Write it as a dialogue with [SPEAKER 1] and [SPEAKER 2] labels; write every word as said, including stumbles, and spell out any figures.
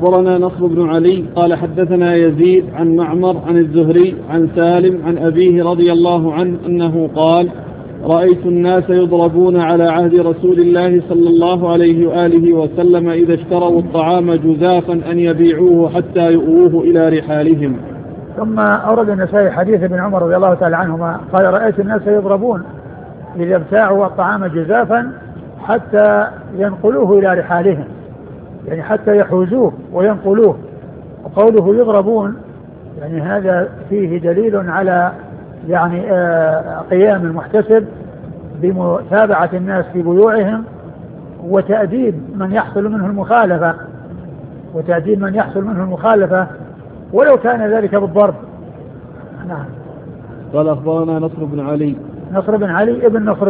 [SPEAKER 1] أخبرنا نصر بن علي قال حدثنا يزيد عن معمر عن الزهري عن سالم عن أبيه رضي الله عنه أنه قال رأيت الناس يضربون على عهد رسول الله صلى الله عليه وآله وسلم إذا اشتروا الطعام جزافا أن يبيعوه حتى يؤوه إلى رحالهم.
[SPEAKER 2] ثم أورد النسائي حديث ابن عمر رضي الله تعالى عنهما قال رأيت الناس يضربون إذا ابتاعوا الطعام جزافا حتى ينقلوه إلى رحالهم، يعني حتى يحوزوه وينقلوه. وقوله يضربون يعني هذا فيه دليل على يعني آه قيام المحتسب بمتابعة الناس في بيوعهم وتأديب من يحصل منه المخالفة وتأديب من يحصل منه المخالفة ولو كان ذلك بالضرب. نعم.
[SPEAKER 1] قال أخبرنا نصر بن علي
[SPEAKER 2] نصر بن علي ابن نصر